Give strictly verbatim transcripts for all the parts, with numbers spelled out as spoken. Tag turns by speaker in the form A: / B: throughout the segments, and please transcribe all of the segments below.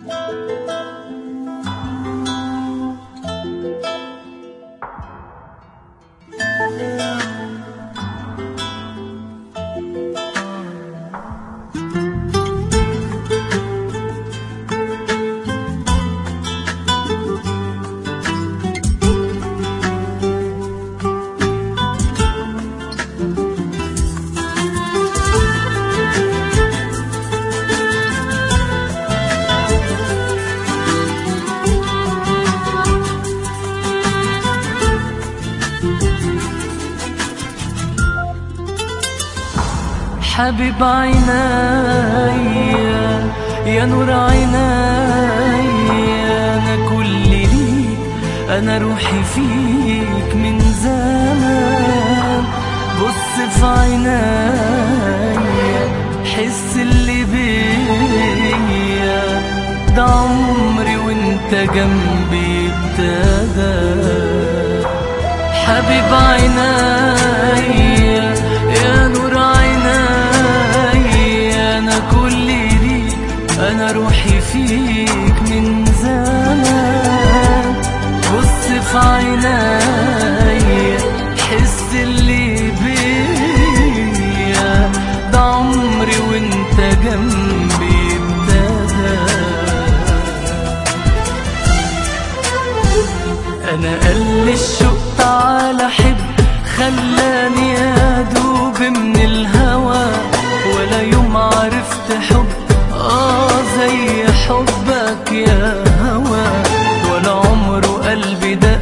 A: حبيب عينيا يا نور عينيا، أنا كل ليك، أنا روحي فيك من زمان. بص في عينيا حس اللي بيا، ده عمري وانت جنبي ابتدى. حبيب عينيا يا نور عينيا، أنا كل ليك، أنا روحي فيك من زمان. بص في عينيا حس اللي بيا، ده عمري وانت جنبي ابتدى. أنا قل الشوق تعالى حب، خلاني أدوب من الهوى، ولا يوم عرفت حب آه زي حبك يا هوى، ولا عمره قلبي دق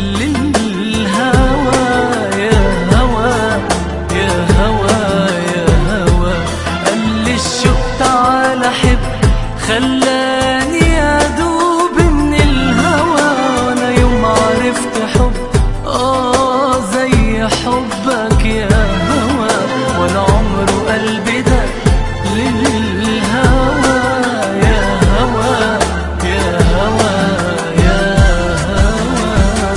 A: للهوى يا هوى يا هوى يا هوى. قال لي الشوق تعالى حب، خلاني أدوب من الهوى، ولا يوم عرفت حب آه زي حبك يا هوى، ولا عمره قلبي ده للهوى يا هوى يا هوى يا هوى.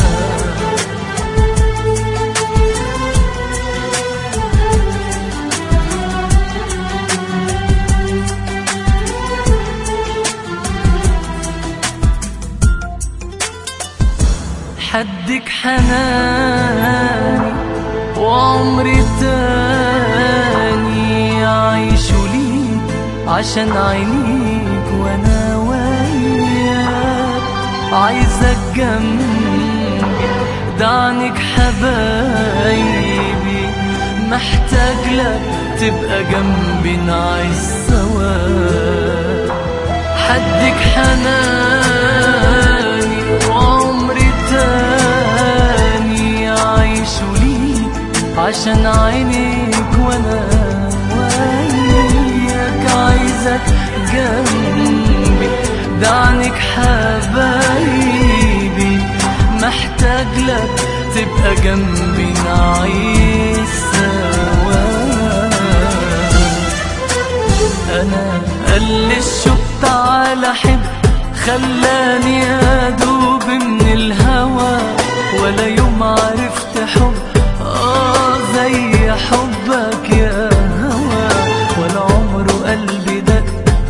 A: حدك حناني وعمري تاني، عايش ليك عشان عينيك وانا وياك. عايزك جنبي دعنك حبايبي، محتاج لك تبقى جنبي نعيش سوا. حدك حناني وعمري تاني، عايش ليك عشان عينيك وانا وياك. عايزك جنبي دعنك حبايبي، محتاج لك تبقى جنبي نعيش سوا. انا قل الشوق تعالى حب، خلاني أدوب من الهوى، ولا يوم عرفت حب آه زي حبك يا هوى، ولا عمره قلبي دق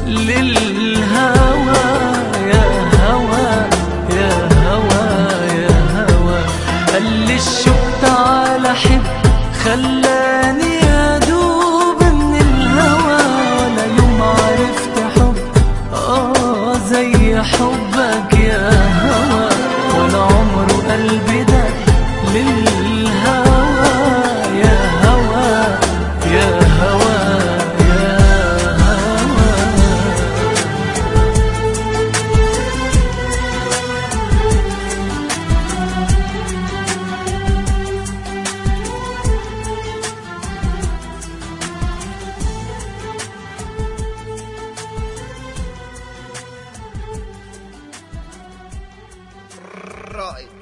A: للهوى يا هوى يا هوى يا هوى. قال لي الشوق تعالى حب، خلاني أدوب من الهوى، ولا يوم عرفت حب آه زي حبك يا هوى، ولا عمره قلبي ده للهوى يا هوى يا هوى يا هوى.
B: رائع.